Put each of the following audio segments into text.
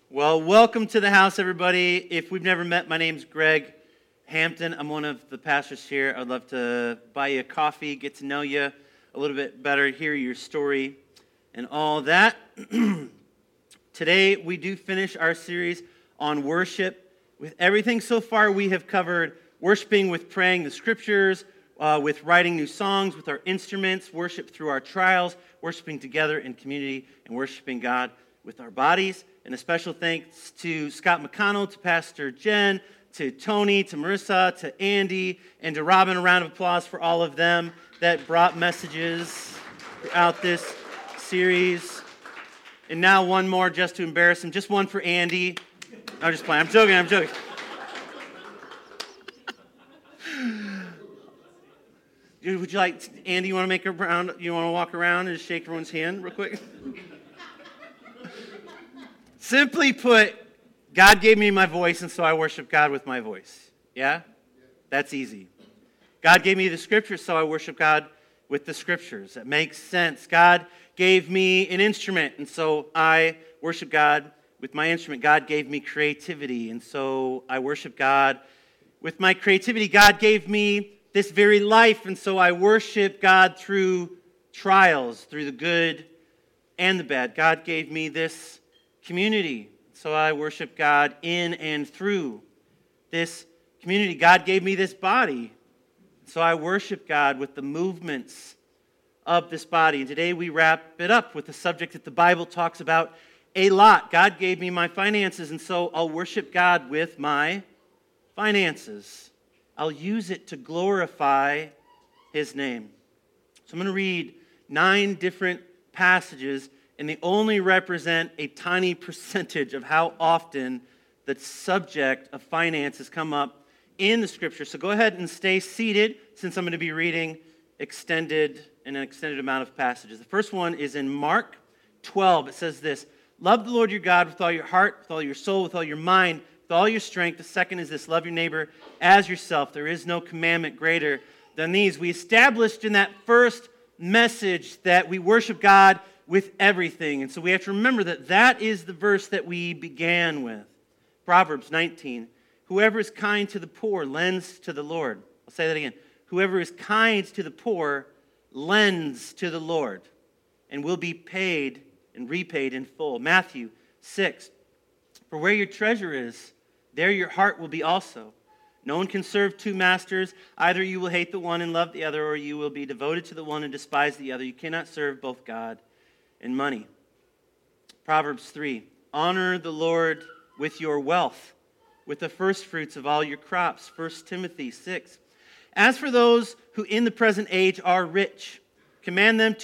Well, welcome to the house, everybody. If we've never met, my name's Greg Hampton. I'm one of the pastors here. I'd love to buy you a coffee, get to know you a little bit better, hear your story, and all that. Today, we do finish our series on worship. With everything so far, we have covered worshiping with praying the scriptures, with writing new songs, with our instruments, worship through our trials, worshiping together in community, and worshiping God with our bodies. And a special thanks to Scott McConnell, to Pastor Jen, to Tony, to Marissa, to Andy, and to Robin. A round of applause for all of them that brought messages throughout this series. And now one more just to embarrass him. Just one for Andy. I'm just playing. I'm joking. Would you like, Andy, you want to make a round? You want to walk around and just shake everyone's hand real quick? Simply put, God gave me my voice, and so I worship God with my voice. Yeah? That's easy. God gave me the scriptures, so I worship God with the scriptures. That makes sense. God gave me an instrument, and so I worship God with my instrument. God gave me creativity, and so I worship God with my creativity. God gave me this very life, and so I worship God through trials, through the good and the bad. God gave me this community, so I worship God in and through this community. God gave me this body, so I worship God with the movements of this body. And today we wrap it up with a subject that the Bible talks about a lot. God gave me my finances, and so I'll worship God with my finances. I'll use it to glorify His name. So I'm going to read 9 different passages, and they only represent a tiny percentage of how often the subject of finances come up in the Scripture. So go ahead and stay seated, since I'm going to be reading an extended amount of passages. The first one is in Mark 12. It says this: love the Lord your God with all your heart, with all your soul, with all your mind, with all your strength. The second is this: love your neighbor as yourself. There is no commandment greater than these. We established in that first message that we worship God with everything. And so we have to remember that that is the verse that we began with. Proverbs 19. Whoever is kind to the poor lends to the Lord. I'll say that again. Whoever is kind to the poor lends to the Lord and will be paid and repaid in full. Matthew 6. For where your treasure is, there your heart will be also. No one can serve 2 masters. Either you will hate the one and love the other, or you will be devoted to the one and despise the other. You cannot serve both God and money. Proverbs 3. Honor the Lord with your wealth, with the first fruits of all your crops. 1 Timothy 6. As for those who in the present age are rich, command them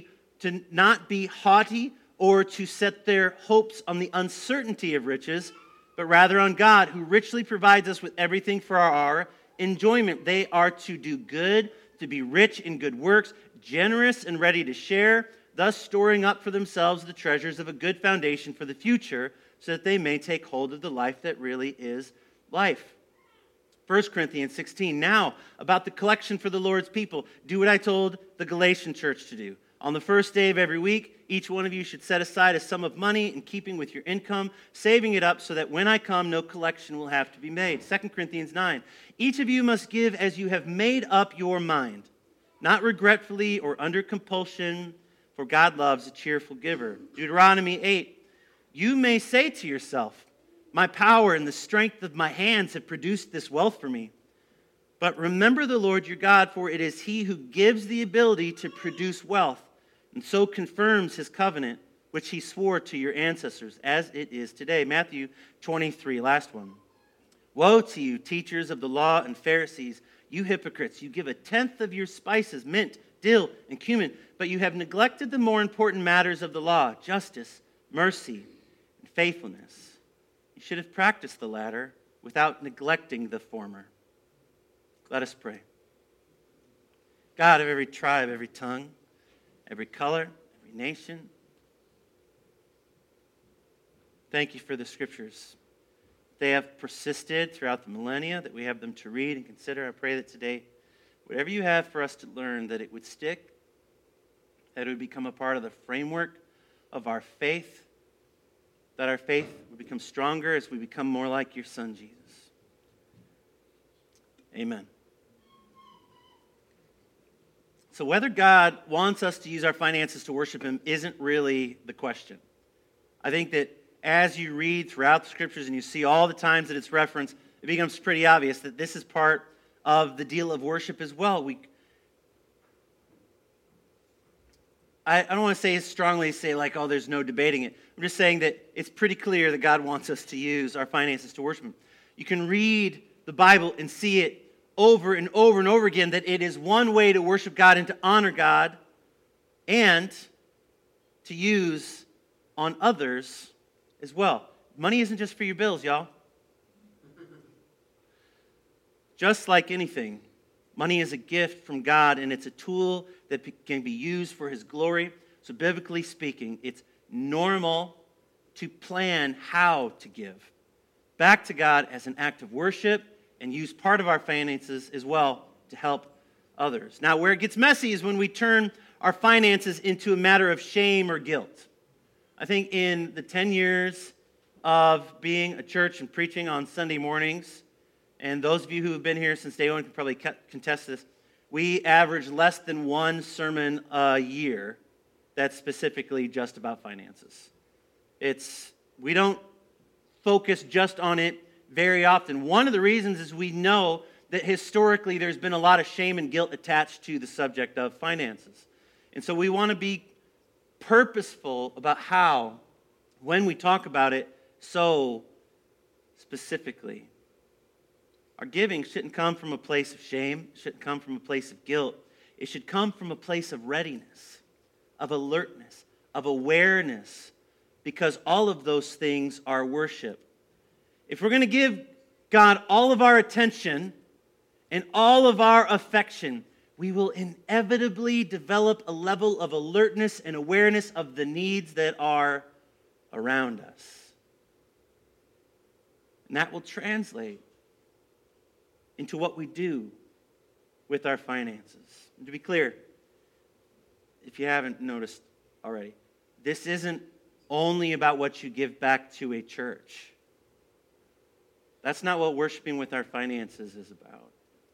to not be haughty or to set their hopes on the uncertainty of riches, but rather on God, who richly provides us with everything for our enjoyment. They are to do good, to be rich in good works, generous and ready to share, thus storing up for themselves the treasures of a good foundation for the future, so that they may take hold of the life that really is life. 1 Corinthians 16. Now, about the collection for the Lord's people, do what I told the Galatian church to do. On the first day of every week, each one of you should set aside a sum of money in keeping with your income, saving it up so that when I come, no collection will have to be made. 2 Corinthians 9. Each of you must give as you have made up your mind, not regretfully or under compulsion, for God loves a cheerful giver. Deuteronomy 8. You may say to yourself, my power and the strength of my hands have produced this wealth for me. But remember the Lord your God, for it is He who gives the ability to produce wealth, and so confirms His covenant, which He swore to your ancestors, as it is today. Matthew 23, last one. Woe to you, teachers of the law and Pharisees, you hypocrites! You give 1/10 of your spices, mint, dill, and cumin, but you have neglected the more important matters of the law, justice, mercy, and faithfulness. You should have practiced the latter without neglecting the former. Let us pray. God of every tribe, every tongue, every color, every nation, thank you for the scriptures. They have persisted throughout the millennia, that we have them to read and consider. I pray that today, whatever you have for us to learn, that it would stick, that it would become a part of the framework of our faith, that our faith would become stronger as we become more like your Son, Jesus. Amen. So whether God wants us to use our finances to worship him isn't really the question. I think that as you read throughout the scriptures and you see all the times that it's referenced, it becomes pretty obvious that this is part of the deal of worship as well. I don't want to say like, oh, there's no debating it. I'm just saying that it's pretty clear that God wants us to use our finances to worship him. You can read the Bible and see it over and over and over again that it is one way to worship God and to honor God and to use on others as well. Money isn't just for your bills, y'all. Just like anything, money is a gift from God, and it's a tool that can be used for his glory. So biblically speaking, it's normal to plan how to give back to God as an act of worship and use part of our finances as well to help others. Now, where it gets messy is when we turn our finances into a matter of shame or guilt. I think in the 10 years of being a church and preaching on Sunday mornings, and those of you who have been here since day one can probably contest this, we average less than one sermon a year that's specifically just about finances. We don't focus just on it very often. One of the reasons is we know that historically there's been a lot of shame and guilt attached to the subject of finances. And so we want to be purposeful about how, when we talk about it so specifically. Our giving shouldn't come from a place of shame, it shouldn't come from a place of guilt. It should come from a place of readiness, of alertness, of awareness, because all of those things are worship. If we're going to give God all of our attention and all of our affection, we will inevitably develop a level of alertness and awareness of the needs that are around us. And that will translate into what we do with our finances. And to be clear, if you haven't noticed already, this isn't only about what you give back to a church. That's not what worshiping with our finances is about.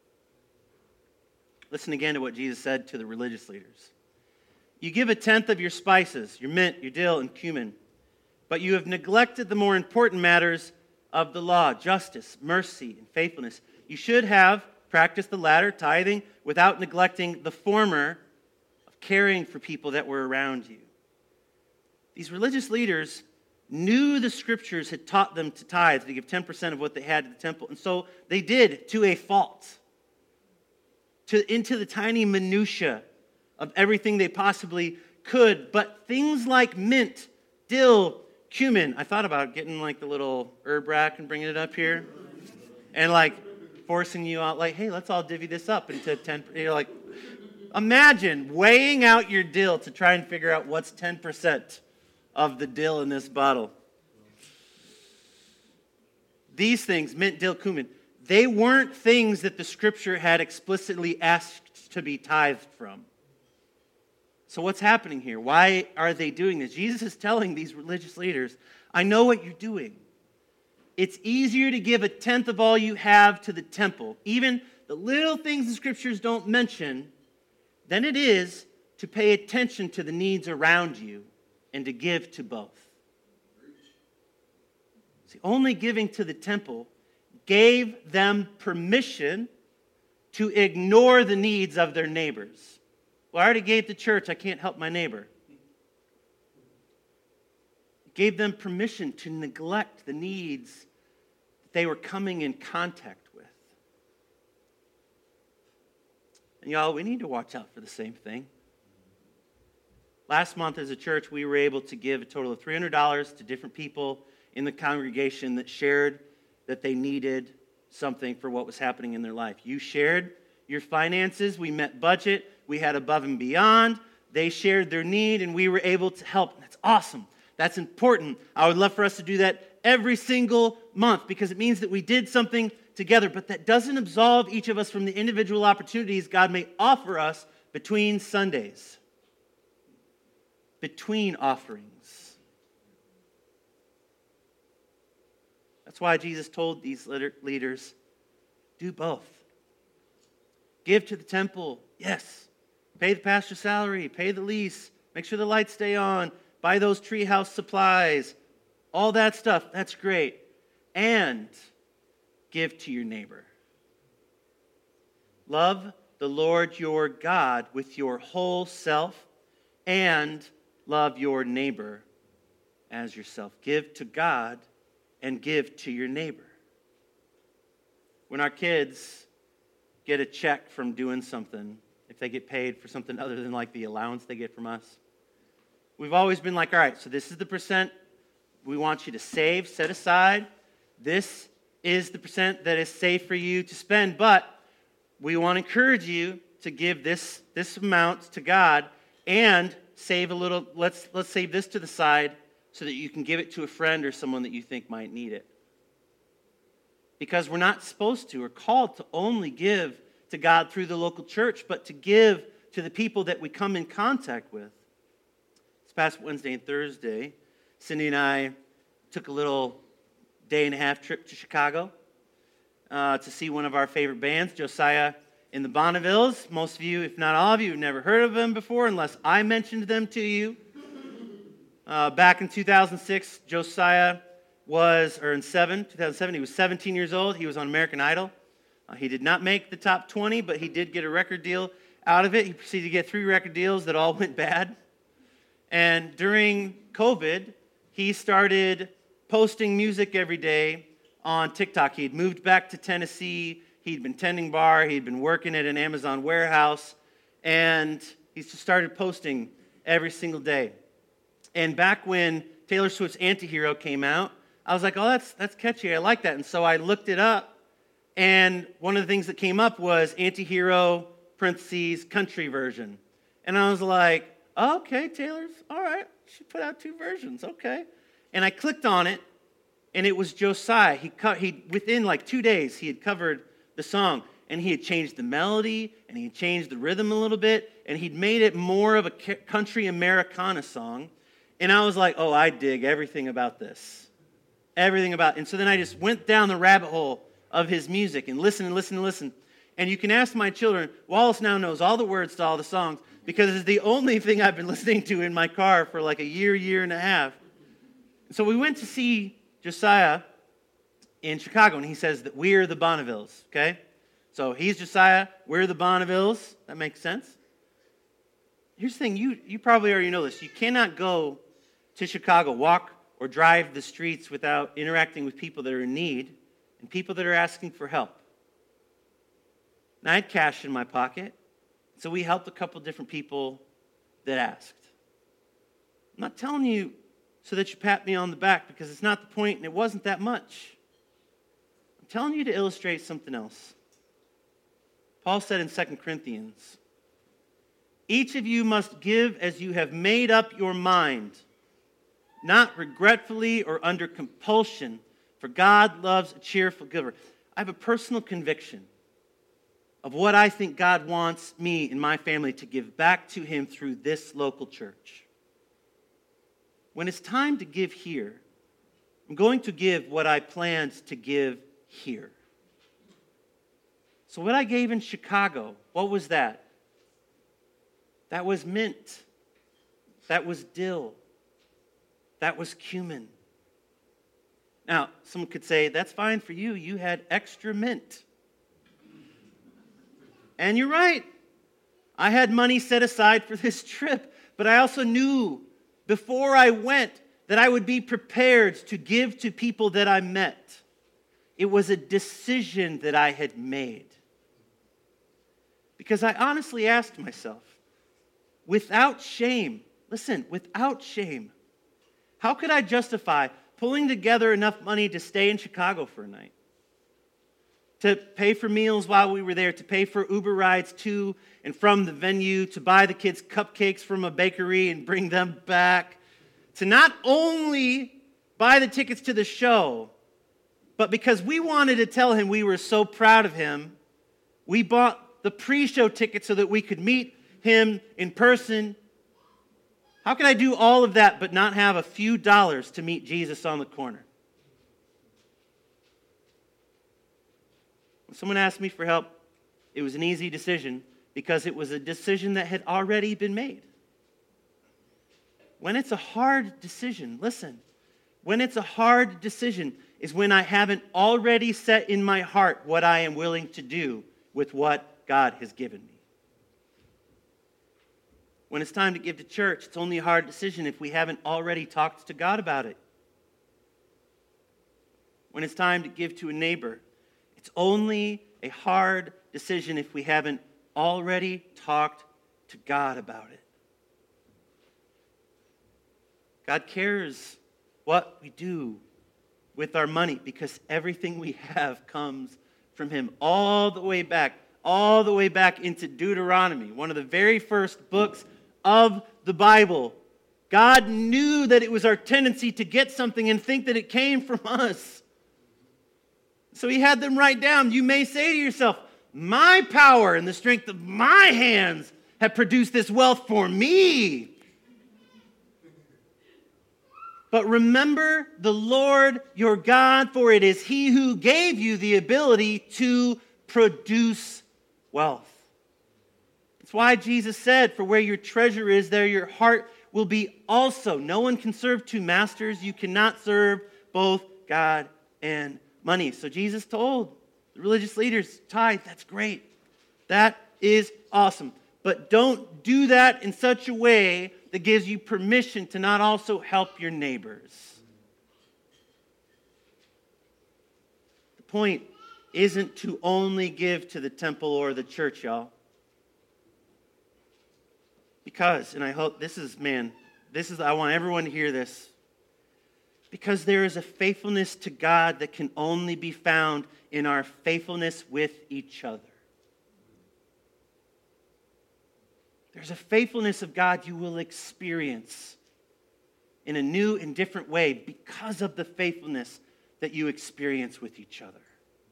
Listen again to what Jesus said to the religious leaders. You give a tenth of your spices, your mint, your dill, and cumin, but you have neglected the more important matters of the law, justice, mercy, and faithfulness. You should have practiced the latter, tithing, without neglecting the former of caring for people that were around you. These religious leaders knew the scriptures had taught them to tithe, to give 10% of what they had to the temple. And so they did to a fault, into the tiny minutia of everything they possibly could. But things like mint, dill, cumin, I thought about getting like the little herb rack and bringing it up here and like forcing you out like, hey, let's all divvy this up into 10. You're like, imagine weighing out your dill to try and figure out what's 10% of the dill in this bottle. These things, mint, dill, cumin, they weren't things that the scripture had explicitly asked to be tithed from. So what's happening here? Why are they doing this? Jesus is telling these religious leaders, I know what you're doing. It's easier to give a tenth of all you have to the temple, even the little things the scriptures don't mention, than it is to pay attention to the needs around you and to give to both. See, only giving to the temple gave them permission to ignore the needs of their neighbors. Well, I already gave to church, I can't help my neighbor. It gave them permission to neglect the needs that they were coming in contact with. And y'all, we need to watch out for the same thing. Last month as a church, we were able to give a total of $300 to different people in the congregation that shared that they needed something for what was happening in their life. You shared your finances. We met budget. We had above and beyond. They shared their need, and we were able to help. That's awesome. That's important. I would love for us to do that every single month because it means that we did something together, but that doesn't absolve each of us from the individual opportunities God may offer us between Sundays. Between offerings. That's why Jesus told these leaders, do both. Give to the temple, yes. Pay the pastor's salary, pay the lease, make sure the lights stay on, buy those treehouse supplies, all that stuff, that's great. And give to your neighbor. Love the Lord your God with your whole self, and love your neighbor as yourself. Give to God and give to your neighbor. When our kids get a check from doing something, if they get paid for something other than like the allowance they get from us, we've always been like, all right, so this is the percent we want you to save, set aside. This is the percent that is safe for you to spend, but we want to encourage you to give this amount to God and save a little. Let's save this to the side so that you can give it to a friend or someone that you think might need it. Because we're not supposed to or called to only give to God through the local church, but to give to the people that we come in contact with. This past Wednesday and Thursday, Cindy and I took a little day-and-a-half trip to Chicago to see one of our favorite bands, Josiah and the Bonnevilles. Most of you, if not all of you, have never heard of them before unless I mentioned them to you. Back in 2006, Josiah was, or in 2007, he was 17 years old. He was on American Idol. He did not make the top 20, but he did get a record deal out of it. He proceeded to get 3 record deals that all went bad. And during COVID, he started posting music every day on TikTok. He had moved back to Tennessee. He'd been tending bar. He'd been working at an Amazon warehouse. And he just started posting every single day. And back when Taylor Swift's Anti-Hero came out, I was like, oh, that's catchy. I like that. And so I looked it up. And one of the things that came up was Anti-Hero, parentheses, country version. And I was like, oh, okay, Taylor's, all right. She put out 2 versions, okay. And I clicked on it, and it was Josiah. He within like 2 days, he had covered the song, and he had changed the melody, and he had changed the rhythm a little bit, and he'd made it more of a country Americana song. And I was like, oh, I dig everything about this. Everything about it. And so then I just went down the rabbit hole of his music and listened and listened and listened. And you can ask my children, Wallace now knows all the words to all the songs because it's the only thing I've been listening to in my car for like a year and a half. So we went to see Josiah in Chicago, and he says that we're the Bonnevilles, okay? So he's Josiah, we're the Bonnevilles. That makes sense. Here's the thing, you probably already know this. You cannot go to Chicago, walk or drive the streets without interacting with people that are in need and people that are asking for help. And I had cash in my pocket, so we helped a couple different people that asked. I'm not telling you so that you pat me on the back because it's not the point and it wasn't that much. I'm telling you to illustrate something else. Paul said in 2 Corinthians, each of you must give as you have made up your mind, not regretfully or under compulsion, for God loves a cheerful giver. I have a personal conviction of what I think God wants me and my family to give back to him through this local church. When it's time to give here, I'm going to give what I planned to give here. So what I gave in Chicago, what was that? That was mint. That was dill. That was cumin. Now, someone could say, that's fine for you. You had extra mint. And you're right. I had money set aside for this trip, but I also knew before I went that I would be prepared to give to people that I met. It was a decision that I had made. Because I honestly asked myself, without shame, listen, without shame, how could I justify pulling together enough money to stay in Chicago for a night? To pay for meals while we were there, to pay for Uber rides to and from the venue, to buy the kids cupcakes from a bakery and bring them back, to not only buy the tickets to the show, but because we wanted to tell him we were so proud of him, we bought the pre-show ticket so that we could meet him in person. How can I do all of that but not have a few dollars to meet Jesus on the corner? When someone asked me for help, it was an easy decision because it was a decision that had already been made. When it's a hard decision, listen, when it's a hard decision is when I haven't already set in my heart what I am willing to do with what God has given me. When it's time to give to church, it's only a hard decision if we haven't already talked to God about it. When it's time to give to a neighbor, it's only a hard decision if we haven't already talked to God about it. God cares what we do with our money because everything we have comes from Him. All the way back into Deuteronomy, one of the very first books of the Bible. God knew that it was our tendency to get something and think that it came from us. So He had them write down. You may say to yourself, my power and the strength of my hands have produced this wealth for me. But remember the Lord your God, for it is He who gave you the ability to produce wealth. That's why Jesus said, for where your treasure is, there your heart will be also. No one can serve two masters. You cannot serve both God and money. So Jesus told the religious leaders, tithe, that's great. That is awesome. But don't do that in such a way that gives you permission to not also help your neighbors. The point isn't to only give to the temple or the church, y'all. Because, and I hope I want everyone to hear this. Because there is a faithfulness to God that can only be found in our faithfulness with each other. There's a faithfulness of God you will experience in a new and different way because of the faithfulness that you experience with each other.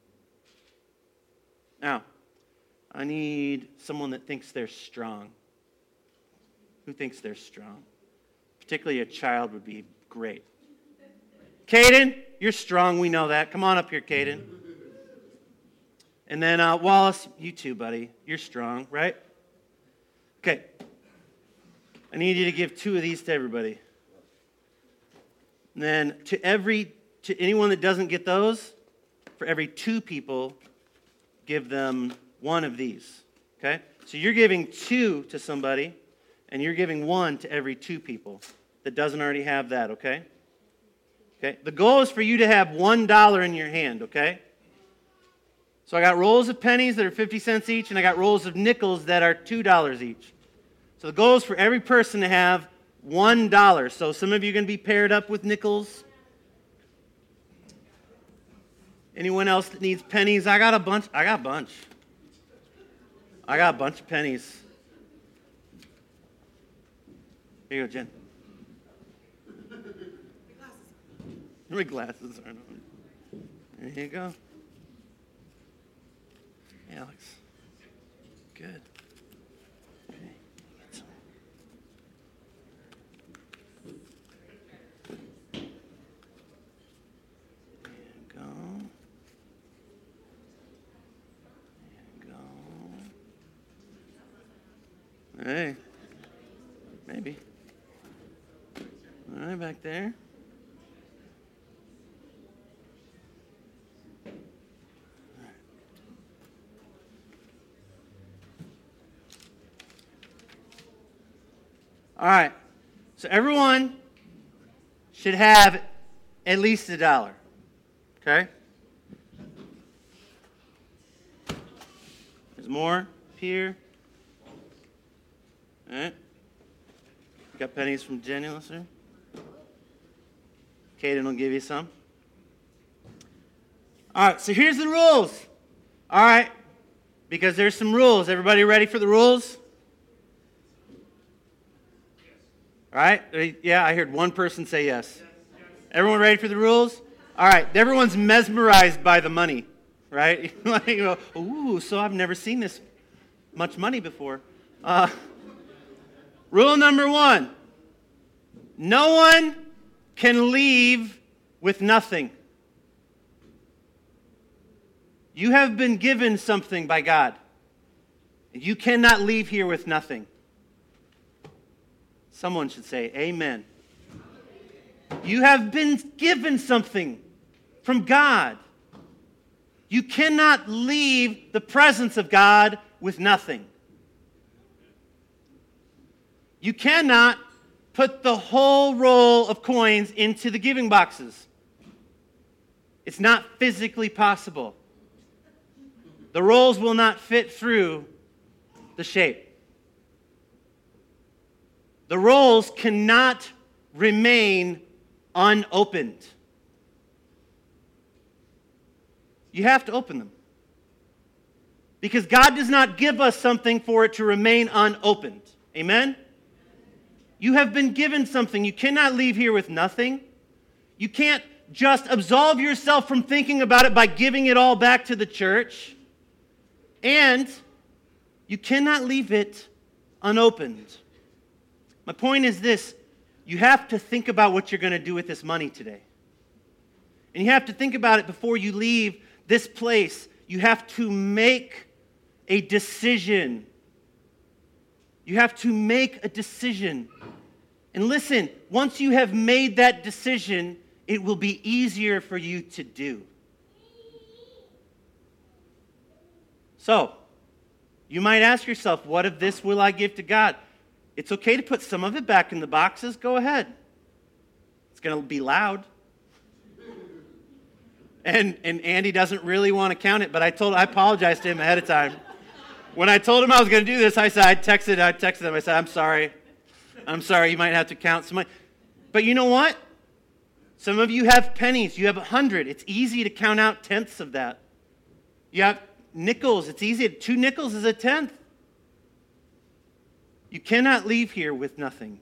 Now, I need someone that thinks they're strong. Who thinks they're strong? Particularly a child would be great. Caden, you're strong. We know that. Come on up here, Caden. And then Wallace, you too, buddy. You're strong, right? Okay. I need you to give 2 of these to everybody. And then to anyone that doesn't get those, for every 2 people, give them 1 of these. Okay? So you're giving 2 to somebody, and you're giving 1 to every 2 people that doesn't already have that, okay? Okay. The goal is for you to have $1 in your hand, okay? So I got rolls of pennies that are 50 cents each, and I got rolls of nickels that are $2 each. So the goal is for every person to have $1. So some of you are going to be paired up with nickels. Anyone else that needs pennies? I got a bunch of pennies. Here you go, Jen. My glasses aren't on. There you go. Hey, Alex. Good. Okay. Get some. There you go. Hey. Maybe. All right, back there. All right, so everyone should have at least $1, okay? There's more here. All right. Got pennies from Jenny, listener. Caden will give you some. All right, so here's the rules. All right, because there's some rules. Everybody ready for the rules? All right? Yeah, I heard one person say yes. Everyone ready for the rules? All right, everyone's mesmerized by the money, right? Like, you know, ooh, so I've never seen this much money before. Rule number 1, no one can leave with nothing. You have been given something by God. You cannot leave here with nothing. Someone should say, amen. You have been given something from God. You cannot leave the presence of God with nothing. You cannot put the whole roll of coins into the giving boxes. It's not physically possible. The rolls will not fit through the shape. The rolls cannot remain unopened. You have to open them. Because God does not give us something for it to remain unopened. Amen? You have been given something. You cannot leave here with nothing. You can't just absolve yourself from thinking about it by giving it all back to the church. And you cannot leave it unopened. My point is this. You have to think about what you're going to do with this money today. And you have to think about it before you leave this place. You have to make a decision. You have to make a decision. And listen, once you have made that decision, it will be easier for you to do. So, you might ask yourself, what of this will I give to God? It's okay to put some of it back in the boxes. Go ahead. It's going to be loud. And Andy doesn't really want to count it, but I apologized to him ahead of time. When I told him I was going to do this, I texted him. I said, I'm sorry, you might have to count some money. But you know what? Some of you have pennies. You have 100. It's easy to count out tenths of that. You have nickels. It's easy. 2 nickels is a tenth. You cannot leave here with nothing.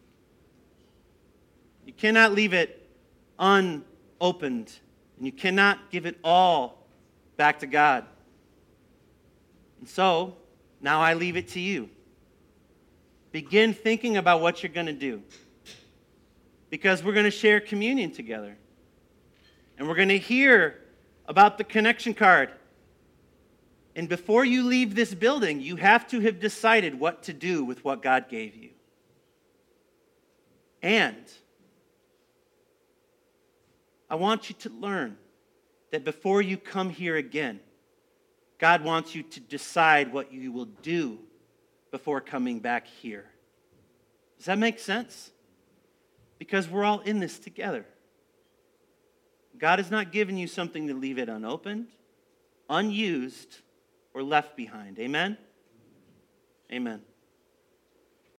You cannot leave it unopened. And you cannot give it all back to God. And so, now I leave it to you. Begin thinking about what you're going to do. Because we're going to share communion together. And we're going to hear about the connection card. And before you leave this building, you have to have decided what to do with what God gave you. And I want you to learn that before you come here again, God wants you to decide what you will do before coming back here. Does that make sense? Because we're all in this together. God has not given you something to leave it unopened, unused, or left behind. Amen? Amen.